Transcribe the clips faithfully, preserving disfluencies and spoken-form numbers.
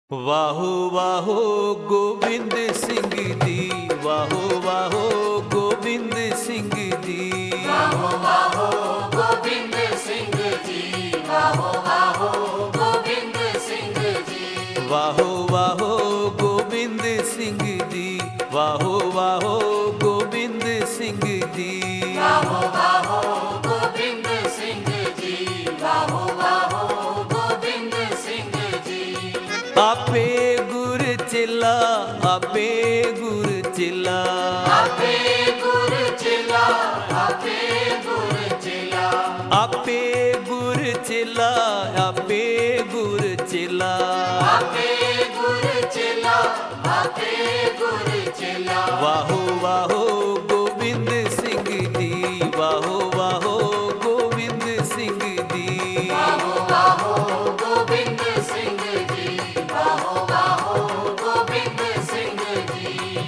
ਵਾਹੋ ਵਾਹੋ ਗੋਬਿੰਦ ਸਿੰਘ ਦੀ, ਵਾਹੋ ਵਾਹੋ ਗੋਬਿੰਦ ਸਿੰਘ ਦੀ, ਵਾਹੋ ਵਾਹੋ ਗੋਬਿੰਦ ਸਿੰਘ ਜੀ, ਵਾਹੋ ਵਾਹੋ ਗੋਬਿੰਦ ਸਿੰਘ ਜੀ, ਵਾਹੋ ਵਾਹੋ ਗੋਬਿੰਦ ਸਿੰਘ ਦੀ, ਵਾਹੋ ਵਾਹੋ ਗੋਬਿੰਦ ਸਿੰਘ ਦੀ, ਵਾਹੋ ਵਾਹੋ ਗੋਬਿੰਦ ਸਿੰਘ ਜੀ, ਵਾਹੋ ਵਾਹੋ ਗੋਬਿੰਦ ਸਿੰਘ ਜੀ। ਆਪੇ ਗੁਰ ਚੇਲਾ, ਆਪੇ ਗੁਰ ਚੇਲਾ, ਆਪੇ ਗੁਰ ਚੇਲਾ, ਆਪੇ ਗੁਰ ਚੇਲਾ, ਆਪੇ ਗੁਰ ਚੇਲਾ, ਆਪੇ ਗੁਰ ਚੇਲਾ, ਆਪੇ ਗੁਰ ਚੇਲਾ, ਆਪੇ ਗੁਰ ਚੇਲਾ। ਵਾਹੋ ਵਾਹੋ ਗੋਬਿੰਦ ਸਿੰਘ ਦੀ, ਵਾਹੋ ਵਾਹੋ ਗੋਬਿੰਦ ਸਿੰਘ ਦੀ, ਵਾਹੋ ਵਾਹੋ ਗੋਬਿੰਦ ਸਿੰਘ ਜੀ, ਵਾਹੋ ਵਾਹੋ ਗੋਬਿੰਦ ਸਿੰਘ ਜੀ।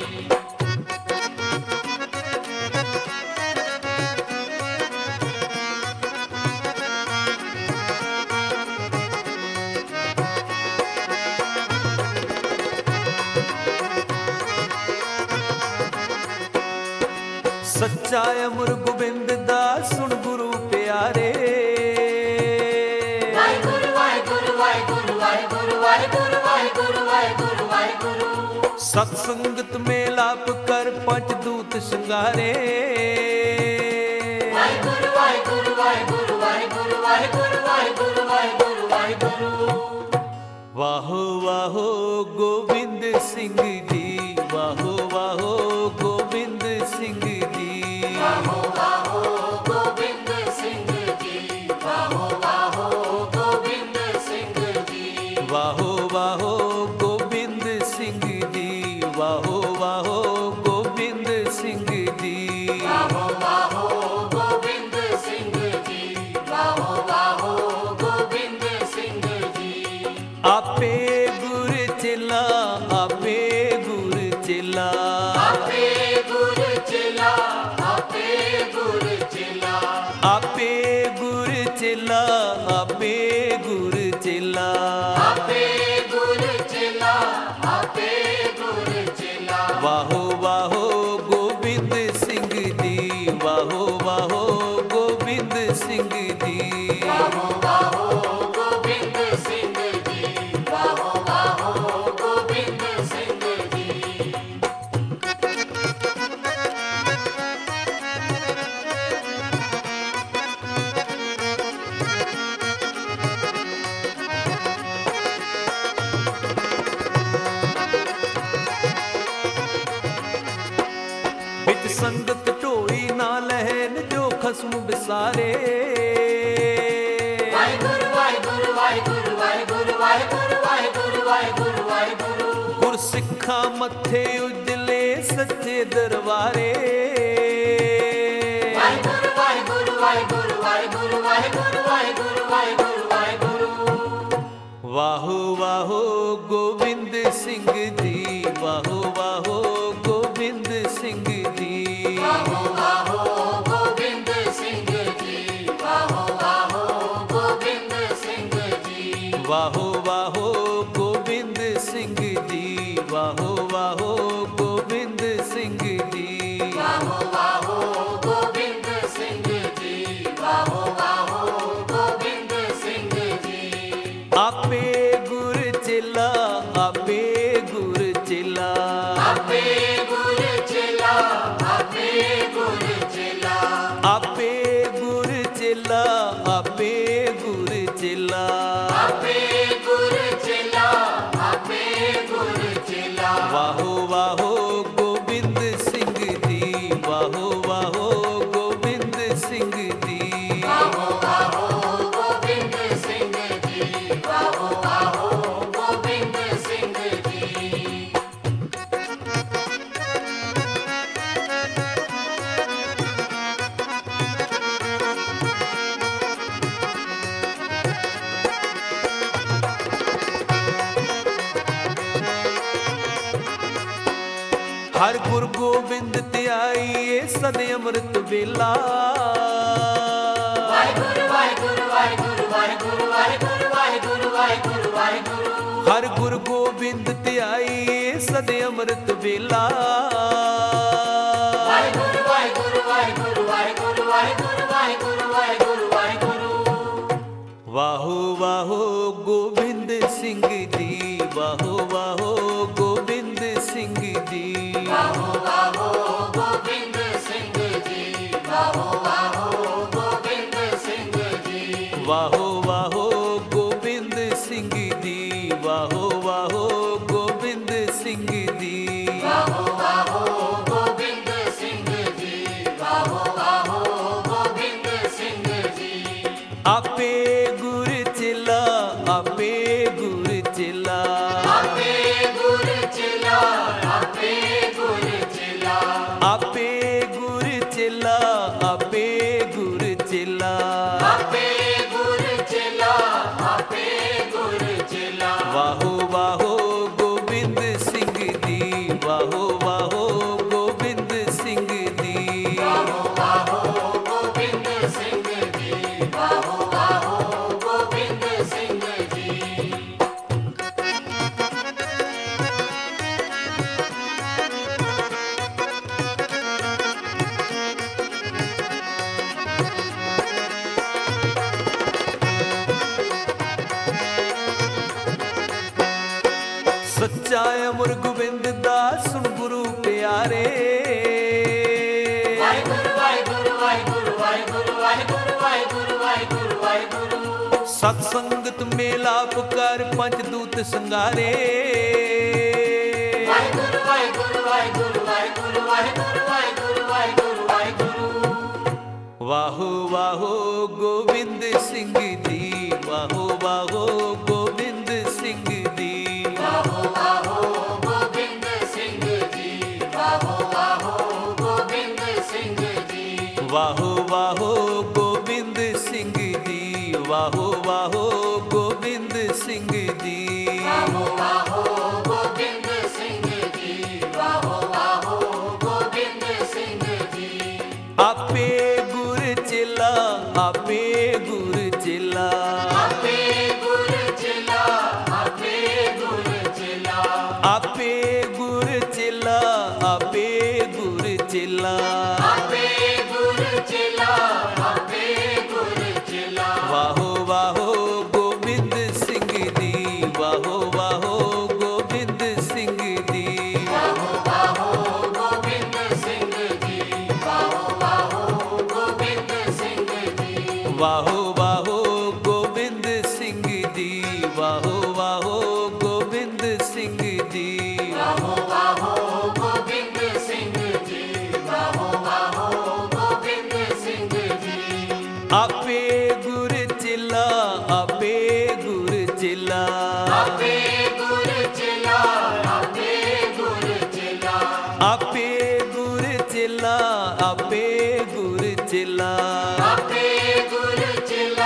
ਸੱਚਾ ਅਮਰ ਗੋਬਿੰਦ ਦਾ ਸੁਣ ਗੁਰੂ ਪਿਆਰੇ, ਵਾਹਿਗੁਰੂ ਵਾਹਿਗੁਰੂ ਵਾਹਿਗੁਰੂ ਵਾਹਿਗੁਰੂ ਵਾਹਿਗੁਰੂ ਵਾਹਿਗੁਰੂ ਵਾਹਿਗੁਰੂ ਵਾਹਿਗੁਰੂ। ਸਤ ਸੰਗਤ ਮੇਲਾਪ ਕਰ ਪੰਜ ਦੂਤ ਸ਼ਿੰਗਾਰੇ, ਵਾਹਿਗੁਰੂ ਵਾਹਿਗੁਰੂ ਵਾਹਿਗੁਰੂ ਵਾਹਿਗੁਰੂ ਵਾਹਿਗੁਰੂ ਵਾਹਿਗੁਰੂ ਵਾਹਿਗੁਰੂ ਵਾਹਿਗੁਰੂ। ਵਾਹੋ ਵਾਹੋ ਗੋਬਿੰਦ ਸਿੰਘ ਜੀ, ਵਾਹੋ ਵਾਹੋ ਗੋਬਿੰਦ ਸਿੰਘ ਜੀ, ਵਾਹੋ ਵਾਹੋ ਗੋਬਿੰਦ ਸਿੰਘ ਜੀ, ਵਾਹੋ ਵਾਹੋ ਗੋਬਿੰਦ ਸਿੰਘ ਜੀ, ਵਾਹੋ ਵਾਹੋ ਗੋਬਿੰਦ ਸਿੰਘ ਜੀ, ਵਾਹੋ ਵਾਹੋ ਗੋਬਿੰਦ ਸਿੰਘ ਜੀ, ਵਾਹੋ ਵਾਹੋ ਗੋਬਿੰਦ ਸਿੰਘ ਜੀ, ਵਾਹੋ ਵਾਹੋ ਗੋਬਿੰਦ ਸਿੰਘ ਜੀ। ਆਪੇ ਗੁਰ ਚੇਲਾ, ਆਪੇ ਗੁਰ ਚੇਲਾ, ਆਪੇ ਗੁਰ ਚੇਲਾ, ਆਪੇ ਗੁਰ ਚੇਲਾ, ਆਪੇ ਗੁਰ ਚੇਲਾ, ਆਪੇ ਗੁਰ ਚੇਲਾ, ਆਪੇ ਗੁਰ ਚੇਲਾ, ਆਪੇ ਗੁਰ ਚੇਲਾ। ਵਾਹੋ ਵਾਹੋ ਗੋਬਿੰਦ ਸਿੰਘ ਦੀ, ਵਾਹੋ ਵਾਹੋ ਗੋਬਿੰਦ ਸਿੰਘ ਦੀ, ਵਾਹੋ ਵਾਹੋ ਗੋਬਿੰਦ ਸਿੰਘ ਜੀ, ਵਾਹੋ ਵਾਹੋ ਗੋਬਿੰਦ ਸਿੰਘ ਜੀ। ਵਿੱਚ ਸੰਗਤ ਢੋਈ ਨਾ ਲਹਿਨ ਜੋ ਖਸਮ ਵਿਸਾਰੇ, ਵਾਹਿਗੁਰੂ ਵਾਹਿਗੁਰੂ ਵਾਹਿਗੁਰੂ ਵਾਹਿਗੁਰੂ ਵਾਹਿਗੁਰੂ ਵਾਹਿਗੁਰੂ ਵਾਹਿਗੁਰੂ ਵਾਹਿਗੁਰੂ। ਗੁਰ ਸਿੱਖਾਂ ਮੱਥੇ ਉਜਲੇ ਸੱਚੇ ਦਰਬਾਰੇ, ਵਾਹਿਗੁਰੂ ਵਾਹਿਗੁਰੂ ਵਾਹਿਗੁਰੂ ਵਾਹਿਗੁਰੂ ਵਾਹਿਗੁਰੂ ਵਾਹਿਗੁਰੂ ਵਾਹਿਗੁਰੂ ਵਾਹਿਗੁਰੂ। ਵਾਹੋ ਵਾਹੋ ਗੋਬਿੰਦ ਸਿੰਘ ਜੀ, ਵਾਹੋ ਵਾਹੋ ਗੋਬਿੰਦ ਸਿੰਘ ਜੀ, ਵਾਹੋ ਵਾਹੋ ਗੋਬਿੰਦ ਸਿੰਘ ਜੀ, ਵਾਹੋ ਵਾਹੋ ਗੋਬਿੰਦ ਸਿੰਘ ਜੀ, ਵਾਹੋ ਵਾਹੋ ਗੋਬਿੰਦ ਸਿੰਘ ਜੀ, ਵਾਹੋ ਵਾਹੋ ਗੋਬਿੰਦ ਸਿੰਘ ਜੀ, ਵਾਹੋ ਵਾਹੋ ਗੋਬਿੰਦ ਸਿੰਘ ਜੀ, ਵਾਹੋ ਵਾਹੋ ਗੋਬਿੰਦ ਸਿੰਘ ਜੀ। ਆਪੇ ਗੁਰ ਚੇਲਾ, ਆਪੇ ਗੁਰ ਚੇਲਾ, ਆਪੇ ਗੁਰ ਚੇਲਾ, ਆਪੇ ਗੁਰ ਚੇਲਾ, ਆਪੇ ਗੁਰ ਚੇਲਾ, ਆਪੇ ਗੁਰ ਚੇਲਾ, ਆਪੇ ਗੁਰ ਚੇਲਾ, ਆਪੇ ਗੁਰ ਚੇਲਾ। ਵਾਹੋ ਵਾਹੋ ਗੋਬਿੰਦ ਸਿੰਘ ਜੀ, ਵਾਹੋ ਵਾਹੋ ਗੋਬਿੰਦ ਸਿੰਘ ਜੀ, ਵਾਹੋ ਵਾਹੋ ਗੋਬਿੰਦ ਸਿੰਘ ਜੀ, ਵਾਹੋ ਵਾਹੋ ਗੋਬਿੰਦ ਸਿੰਘ ਜੀ। ਹਰ ਗੁਰ ਗੋਬਿੰਦ ਧਿਆਈਏ ਸਦ ਅੰਮ੍ਰਿਤ ਵੇਲਾ, ਵਾਹਿਗੁਰੂ ਵਾਹਿਗੁਰੂ ਵਾਹਿਗੁਰੂ ਵਾਹਿਗੁਰੂ ਵਾਹਿਗੁਰੂ ਵਾਹਿਗੁਰੂ ਵਾਹਿਗੁਰੂ ਵਾਹਿਗੁਰੂ। ਹਰ ਗੁਰ ਗੋਬਿੰਦ ਗੋਬਿੰਦ ਧਿਆਈ ਸਦੇ ਅੰਮ੍ਰਿਤ ਵੇਲਾ। ਵਾਹਿਗੁਰੂ ਵਾਹਿਗੁਰੂ ਵਾਹਿਗੁਰੂ ਵਾਹਿਗੁਰੂ ਵਾਹਿਗੁਰੂ ਵਾਹਿਗੁਰੂ ਵਾਹਿਗੁਰੂ ਵਾਹਿਗੁਰੂ। ਵਾਹੋ ਵਾਹੋ ਗੋਬਿੰਦ ਸਿੰਘ ਜੀ, ਵਾਹੋ ਵਾਹੋ ਗੋਬਿੰਦ ਸਿੰਘ ਜੀ। ਵਾਹੋ ਵਾਹੋ ਗੋਬਿੰਦ ਸਿੰਘ ਜੀ, ਵਾਹੋ ਵਾਹੋ ਗੋਬਿੰਦ ਸਿੰਘ ਜੀ। ਵਾਹੋ ਵਾਹੋ ਗੋਬਿੰਦ ਸਿੰਘ ਜੀ, ਵਾਹੋ ਵਾਹੋ ਗੋਬਿੰਦ ਸਿੰਘ ਜੀ। ਵਾਹੋ ਵਾਹੋ ਗੋਬਿੰਦ ਸਿੰਘ ਜੀ, ਵਾਹੋ ਵਾਹੋ ਗੋਬਿੰਦ ਸਿੰਘ ਜੀ। ਆਪੇ ਗੁਰ ਚੇਲਾ, ਆਪੇ ਗੁਰ ਚੇਲਾ। ਆਪੇ ਗੁਰ ਚੇਲਾ, ਆਪੇ ਗੁਰ ਚੇਲਾ। ਆਪੇ ਗੁਰ ਚੇਲਾ, ਆਪੇ ਗੁਰ ਚੇਲਾ। ਆਪੇ ਗੁਰ ਚੇਲਾ, ਆਪੇ ਗੁਰ ਚੇਲਾ। ਵਾਹੋ ਵਾਹੋ ਗੋਬਿੰਦ ਸਿੰਘ ਜੀ, ਵਾਹੋ ਵਾਹੋ ਗੋਬਿੰਦ ਸਿੰਘ ਜੀ। ਵਾਹੋ ਵਾਹੋ ਗੋਬਿੰਦ ਸਿੰਘ ਜੀ, ਵਾਹੋ ਵਾਹੋ ਗੋਬਿੰਦ ਸਿੰਘ ਜੀ। ਸੱਚਾ ਅਮਰ ਗੋਬਿੰਦ ਦਾ ਸੁਣ ਗੁਰੂ ਪਿਆਰੇ। ਵਾਹਿਗੁਰੂ ਵਾਹਿਗੁਰੂ ਵਾਹਿਗੁਰੂ ਵਾਹਿਗੁਰੂ ਵਾਹਿਗੁਰੂ ਵਾਹਿਗੁਰੂ ਵਾਹਿਗੁਰੂ ਵਾਹਿਗੁਰੂ। ਸਤ ਸੰਗਤ ਮੇਲਾਪ ਕਰ ਪੰਜ ਦੂਤ ਸੰਗਾਰੇ। ਵਾਹਿਗੁਰੂ ਵਾਹਿਗੁਰੂ ਵਾਹਿਗੁਰੂ ਵਾਹਿਗੁਰੂ ਵਾਹਿਗੁਰੂ ਵਾਹਿਗੁਰੂ ਵਾਹਿਗੁਰੂ ਵਾਹਿਗੁਰੂ। ਵਾਹੋ ਵਾਹੋ ਗੋਬਿੰਦ ਸਿੰਘ ਜੀ, ਵਾਹੋ ਵਾਹੋ ਗੋਬਿੰਦ ਸਿੰਘ ਜੀ। ਵਾਹੋ ਵਾਹੋ ਗੋਬਿੰਦ ਸਿੰਘ ਜੀ, ਵਾਹੋ ਵਾਹੋ ਗੋਬਿੰਦ ਸਿੰਘ ਜੀ। ਵਾਹੋ ਵਾਹੋ ਗੋਬਿੰਦ ਸਿੰਘ ਜੀ, ਵਾਹੋ ਵਾਹੋ ਗੋਬਿੰਦ ਸਿੰਘ ਜੀ। ਵਾਹੋ ਵਾਹੋ ਗੋਬਿੰਦ ਸਿੰਘ ਜੀ, ਵਾਹੋ ਵਾਹੋ ਗੋਬਿੰਦ ਸਿੰਘ ਜੀ। ਆਪੇ ਗੁਰ ਚੇਲਾ, ਆਪੇ ਗੁਰ ਚੇਲਾ। ਆਪੇ ਗੁਰ ਚੇਲਾ, ਆਪੇ ਗੁਰ ਚੇਲਾ। ਆਪੇ ਗੁਰ ਚੇਲਾ, ਆਪੇ ਗੁਰ ਚੇਲਾ। ਆਪੇ ਗੁਰ ਚੇਲਾ, ਆਪੇ ਗੁਰ ਚੇਲਾ। ਵਾਹੋ ਵਾਹੋ ਗੋਬਿੰਦ ਸਿੰਘ ਜੀ, ਵਾਹੋ ਵਾਹੋ ਗੋਬਿੰਦ ਸਿੰਘ ਜੀ। ਵਾਹੋ ਵਾਹੋ ਗੋਬਿੰਦ ਸਿੰਘ ਜੀ, ਵਾਹੋ ਵਾਹੋ ਗੋਬਿੰਦ ਸਿੰਘ ਜੀ। ਵਾਹੋ ਵਾਹੋ ਗੋਬਿੰਦ ਸਿੰਘ ਜੀ, ਵਾਹੋ ਵਾਹੋ ਗੋਬਿੰਦ ਸਿੰਘ ਜੀ। ਵਾਹੋ ਵਾਹੋ ਗੋਬਿੰਦ ਸਿੰਘ ਜੀ, ਵਾਹੋ ਵਾਹੋ ਗੋਬਿੰਦ ਸਿੰਘ ਜੀ। ਆਪੇ ਗੁਰ ਚੇਲਾ, ਆਪੇ ਗੁਰ ਚੇਲਾ। ਆਪੇ ਗੁਰ ਚੇਲਾ, ਆਪੇ ਗੁਰ ਚੇਲਾ। ਆਪੇ ਗੁਰ ਚੇਲਾ, ਆਪੇ ਗੁਰ ਚੇਲਾ। ਆਪੇ ਗੁਰ ਚੇਲਾ,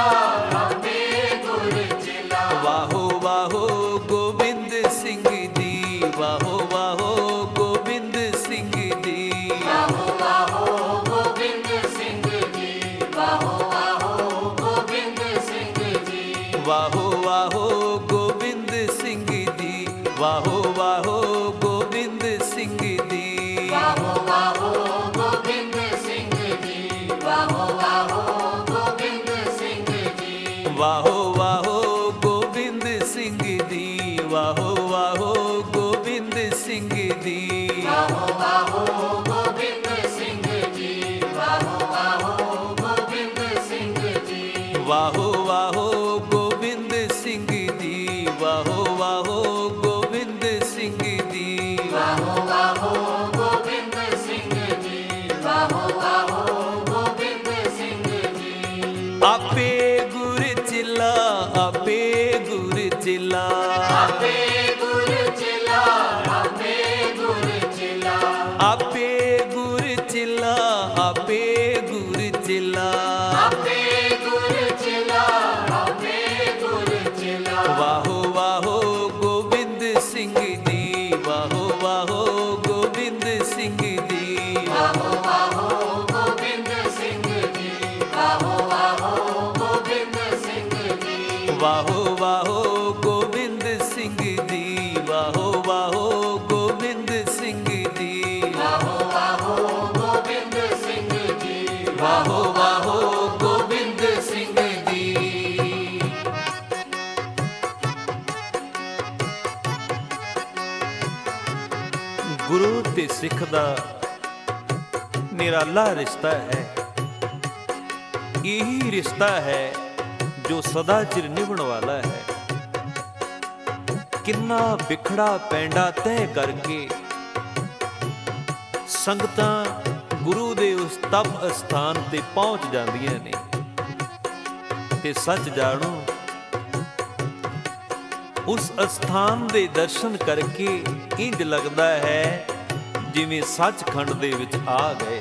ਆਪੇ ਗੁਰ ਚੇਲਾ। ਵਾਹੋ ਵਾਹੋ ਗੋਬਿੰਦ ਸਿੰਘ ਜੀ, ਵਾਹੋ ਵਾਹੋ ਗੋਬਿੰਦ ਸਿੰਘ ਜੀ। ਵਾਹੋ ਵਾਹੋ ਗੋਬਿੰਦ ਸਿੰਘ ਜੀ, ਵਾਹੋ ਵਾਹੋ ਗੋਬਿੰਦ ਸਿੰਘ ਜੀ। ਵਾਹੋ ਵਾਹੋ ਗੋਬਿੰਦ ਸਿੰਘ ਜੀ, ਵਾਹੋ ਵਾਹੋ ਗੋਬਿੰਦ ਸਿੰਘ ਜੀ। ਵਾਹੋ ਵਾਹੋ ਗੋਬਿੰਦ ਸਿੰਘ ਜੀ, ਵਾਹੋ ਵਾਹੋ ਗੋਬਿੰਦ ਸਿੰਘ ਜੀ। ਵਾਹੋ ਵਾਹੋ ਗੋਬਿੰਦ ਸਿੰਘ ਜੀ, ਵਾਹੋ ਵਾਹੋ ਗੋਬਿੰਦ ਸਿੰਘ ਜੀ। ਵਾਹੋ ਵਾਹੋ ਗੋਬਿੰਦ ਸਿੰਘ ਜੀ, ਵਾਹੋ ਵਾਹੋ ਗੋਬਿੰਦ ਸਿੰਘ ਜੀ। ਵਾਹੋ ਵਾਹੋ ਗੋਬਿੰਦ ਸਿੰਘ ਜੀ, ਵਾਹੋ ਵਾਹੋ ਗੋਬਿੰਦ ਸਿੰਘ ਜੀ। ਵਾਹੋ ਵਾਹੋ ਗੋਬਿੰਦ ਸਿੰਘ ਜੀ, ਵਾਹੋ ਵਾਹੋ ਗੋਬਿੰਦ ਸਿੰਘ ਜੀ। ਆਪੇ ਗੁਰ ਚੇਲਾ, ਆਪੇ ਗੁਰ ਚੇਲਾ। ਆਪੇ ਗੁਰ ਚੇਲਾ, ਆਪੇ ਗੁਰ ਚੇਲਾ। ਆਪੇ ਵਾਹੋ ਵਾਹੋ ਗੋਬਿੰਦ ਸਿੰਘ ਜੀ, ਵਾਹੋ ਵਾਹੋ ਗੋਬਿੰਦ ਸਿੰਘ ਜੀ, ਵਾਹੋ ਵਾਹੋ ਗੋਬਿੰਦ ਸਿੰਘ ਜੀ। ਗੁਰੂ ਤੇ ਸਿੱਖ ਦਾ ਨਿਰਾਲਾ ਰਿਸ਼ਤਾ ਹੈ। ਇਹੀ ਰਿਸ਼ਤਾ ਹੈ ਜੋ ਸਦਾ ਚਿਰ ਨਿਭਣ ਵਾਲਾ ਹੈ। ਕਿੰਨਾ ਵਿਖੜਾ ਪੈਂਡਾ ਤੈਅ ਕਰਕੇ ਸੰਗਤਾਂ ਗੁਰੂ ਦੇ ਉਸ ਤਪ ਅਸਥਾਨ ਤੇ ਪਹੁੰਚ ਜਾਂਦੀਆਂ ਨੇ। ਤੇ ਸੱਚ ਜਾਣੋ, ਉਸ ਅਸਥਾਨ ਦੇ ਦਰਸ਼ਨ ਕਰਕੇ ਇੰਜ ਲੱਗਦਾ ਹੈ ਜਿਵੇਂ ਸੱਚਖੰਡ ਦੇ ਵਿੱਚ ਆ ਗਏ।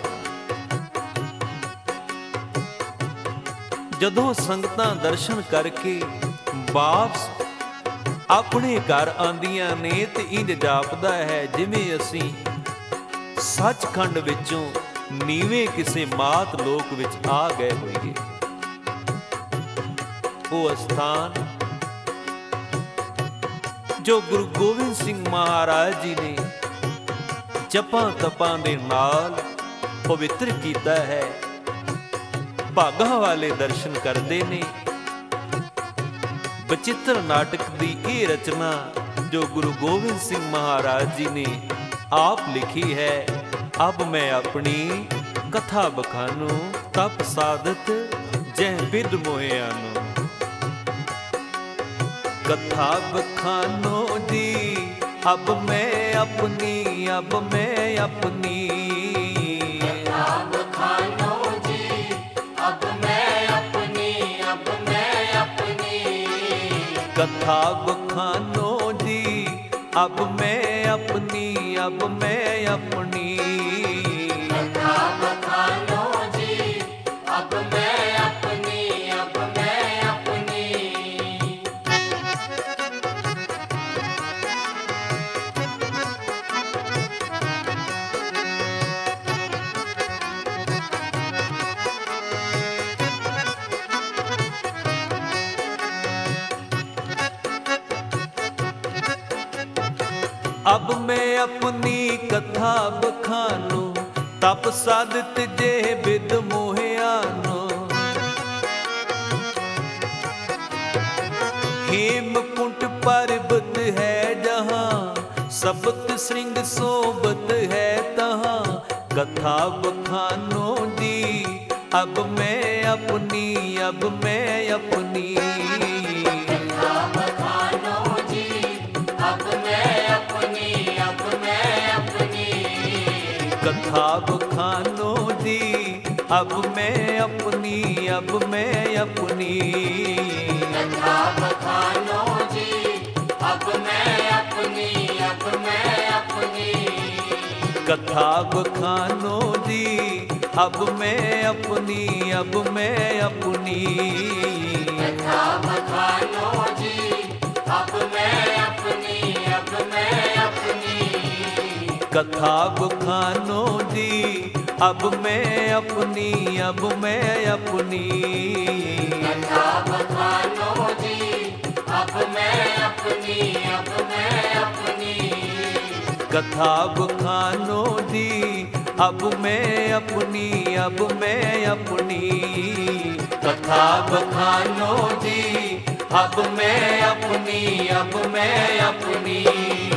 ਜਦੋਂ ਸੰਗਤਾਂ ਦਰਸ਼ਨ ਕਰਕੇ ਵਾਪਸ ਆਪਣੇ ਘਰ ਆਂਦੀਆਂ ਨੇ ਤੇ ਇੰਜ ਜਾਪਦਾ ਹੈ ਜਿਵੇਂ ਅਸੀਂ ਸੱਚਖੰਡ ਵਿੱਚੋਂ ਨੀਵੇਂ ਕਿਸੇ ਮਾਤ ਲੋਕ ਵਿੱਚ ਆ ਗਏ ਹੋਈਏ। ਉਹ ਅਸਥਾਨ ਜੋ ਗੁਰੂ ਗੋਬਿੰਦ ਸਿੰਘ ਮਹਾਰਾਜ ਜੀ ਨੇ ਜਪਾਂ ਤਪਾਂ ਦੇ ਨਾਲ ਪਵਿੱਤਰ ਕੀਤਾ ਹੈ। ਭਾਗਾਂ ਵਾਲੇ ਦਰਸ਼ਨ ਕਰਦੇ ਨੇ। ਬਚਿੱਤਰ ਨਾਟਕ ਦੀ ਇਹ ਰਚਨਾ ਜੋ ਗੁਰੂ ਗੋਬਿੰਦ ਸਿੰਘ ਮਹਾਰਾਜ ਜੀ ਨੇ ਆਪ ਲਿਖੀ ਹੈ। ਅਬ ਮੈਂ ਆਪਣੀ ਕਥਾ ਬਖਾਨੂ ਤਪ ਸਾਧਤ ਜਹ ਬਿਦ ਮੋਹਿਆਨੋ। कथा बखानो जी अब मैं अपनी, अब मैं अपनी। कथा बखानो जी अब मैं अपनी, अब मैं अपनी। कथा बखानो जी अब मैं अपनी, अब मैं अपनी। कथा बखानो जी अब मैं अपनी, अब मैं अपनी। अब मैं अपनी कथा बखानो तप साधत जे बिद मोहियानो। हेमकुंट पर्वत है जहाँ सप्त श्रृंग सोबत है तहाँ। कथा बखानो जी अब मैं अपनी, अब मैं अपनी। कथा बखानो जी अब मैं अपनी, अब मैं अपनी। कथा बखानो जी अब मैं अपनी, अब मैं अपनी। कथा बखानो जी अब मैं अपनी, अब मैं अपनी। कथा बखानो जी अब मैं अपनी, अब मैं अपनी। कथा बखानो जी अब मैं अपनी, अब मैं अपनी। कथा बखानो जी अब मैं अपनी, अब मैं अपनी। कथा बखानो जी अब मैं अपनी, अब मैं अपनी। कथा बखानो जी अब मैं अपनी, अब मैं अपनी। कथा बखानो जी अब मैं अपनी, अब मैं अपनी।